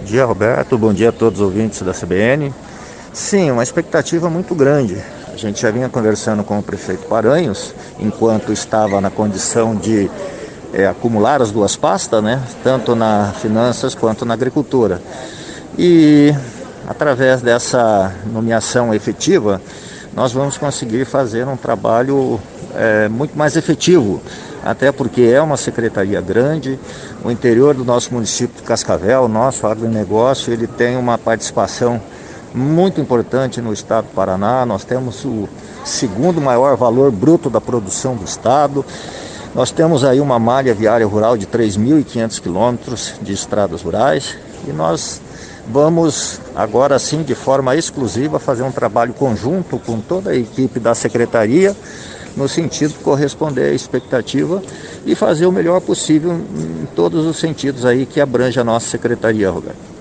Bom dia, Roberto. Bom dia a todos os ouvintes da CBN. Sim, uma expectativa muito grande. A gente já vinha conversando com o prefeito Paranhos, enquanto estava na condição de acumular as duas pastas, né? Tanto na finanças quanto na agricultura. E através dessa nomeação efetiva, nós vamos conseguir fazer um trabalho muito mais efetivo, até porque é uma secretaria grande. O interior do nosso município de Cascavel, nosso agronegócio, ele tem uma participação muito importante no estado do Paraná. Nós temos o segundo maior valor bruto da produção do estado. Nós temos aí uma malha viária rural de 3.500 quilômetros de estradas rurais, e nós vamos agora sim, de forma exclusiva, fazer um trabalho conjunto com toda a equipe da secretaria, no sentido de corresponder à expectativa e fazer o melhor possível em todos os sentidos aí que abrange a nossa secretaria, Roberto.